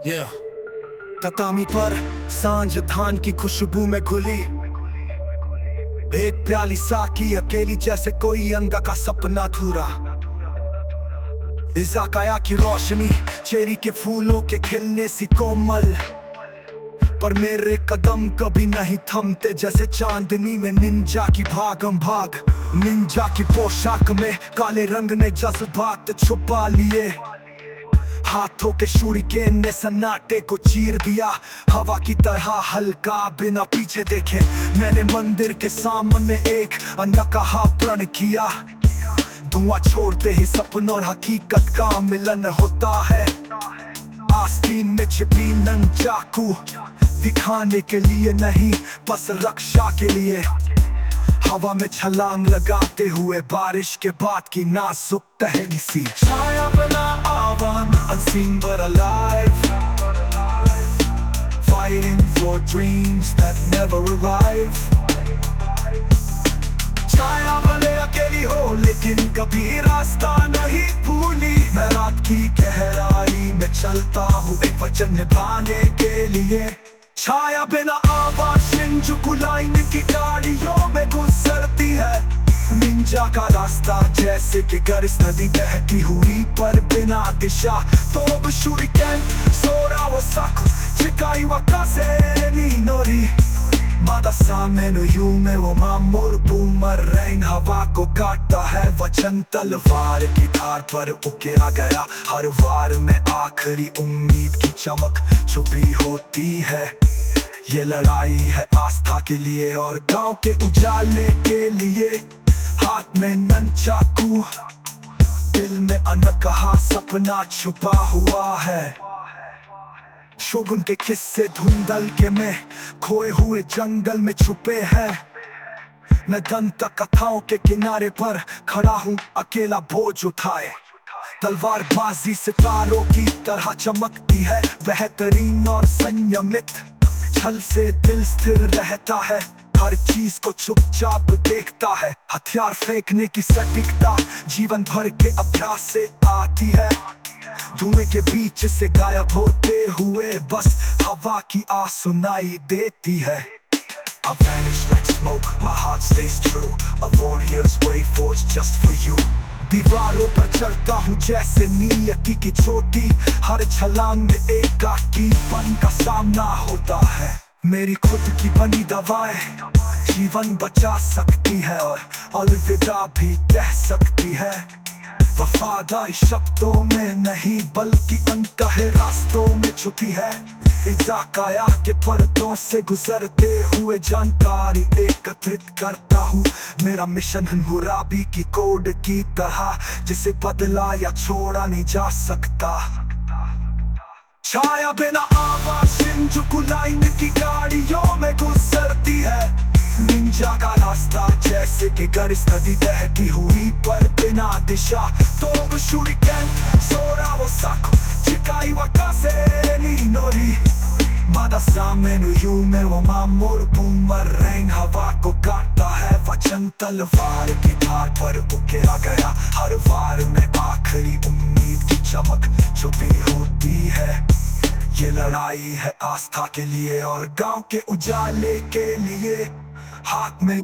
Yeah. ततामी पर सांझ धान की खुशबू में घुली एक प्याली साकी अकेली जैसे कोई अंधा का सपना अधूरा। इज़ाकाया की रोशनी चेरी के फूलों के खिलने सी कोमल, पर मेरे कदम कभी नहीं थमते जैसे चांदनी में निंजा की भागम भाग। निंजा की पोशाक में काले रंग ने जज्बात छुपा लिए, हाथों के शूरिकेन ने सन्नाटे को चीर दिया। हवा की तरह हल्का बिना पीछे देखे मैंने मंदिर के सामने एक अनकहा प्रण किया। धुआं छोड़ते ही सपन और हकीकत का मिलन होता है। आस्तीन में छिपी नंचाकू दिखाने के लिए नहीं, बस रक्षा के लिए। हवा में छलांग लगाते हुए बारिश के बाद की नाजुक टहनी सी छाया बना आवाम, unseen but alive, fighting for dreams that never arrive। छाया भले अकेली हो लेकिन कभी रास्ता नहीं भूली। मैं रात की गहराई में चलता हूँ एक वचन निभाने के लिए। छाया बिना आवाज शिंजुकू लाइन की गाड़ियों में गुजरती है। निंजा का रास्ता जैसे कि गर्स नदी बहती हुई पर बिना दिशा। तो शूरिकेन सोरा वो साकु चिकाई वकासे नी नोरी मादा सामे नो यूमे वो मामोर बूमरैंग हवा को काटता है वचन तलवार की धार पर उकेरा गया। हर वार में आखिरी उम्मीद की चमक छुपी होती है। ये लड़ाई है आस्था के लिए और गांव के उजाले के लिए। हाथ में नंचाकू, दिल में अनकहा सपना छुपा हुआ है। शोगुन के किस्से धुंधल के में खोए हुए जंगल में छुपे हैं। मैं दंत कथाओं के किनारे पर खड़ा हूँ अकेला बोझ उठाए। तलवार बाजी सितारों की तरह चमकती है, बेहतरीन और संयमित। छल से दिल स्थिर रहता है, हर चीज को चुपचाप देखता है। हथियार फेंकने की सटीकता जीवन भर के अभ्यास से आती है। धुएं के बीच से गायब होते हुए बस हवा की आह सुनाई देती है। I vanish like smoke, my heart stays true, a warrior's way forged just for you। दीवारों पर चढ़ता हूँ जैसे नियति की चोटी, हर छलांग में एकाकीपन का सामना होता है। मेरी खुद की बनी दवाएं जीवन बचा सकती है और अलविदा भी कह सकती है। वफादारी शब्दों में नहीं बल्कि अनकहे रास्तों में छुपी है। इज़ाकाया के पर्दों से गुजरते हुए जानकारी एकत्रित करता हूँ। मेरा मिशन हुराबी की कोड की तरह जिसे बदला या छोड़ा नहीं जा सकता। छाया बिना आवाज शिंजुकू लाइन की गाड़ियों में गुजरती है। निंजा का रास्ता जैसे कि गर्स नदी बहती हुई पर बिना दिशा। तो शूरिकेन सोरा वो साकु चिकाई वकासे नी नोरी मादा सामे नो यूमे वो मामोर बूमरैंग हवा को काटता है वचन तलवार की धार पर उकेरा गया। हर वार में आखिरी उम्मीद की चमक छुपी होती है। ये लड़ाई है आस्था के लिए और गांव के उजाले के लिए। हाथ में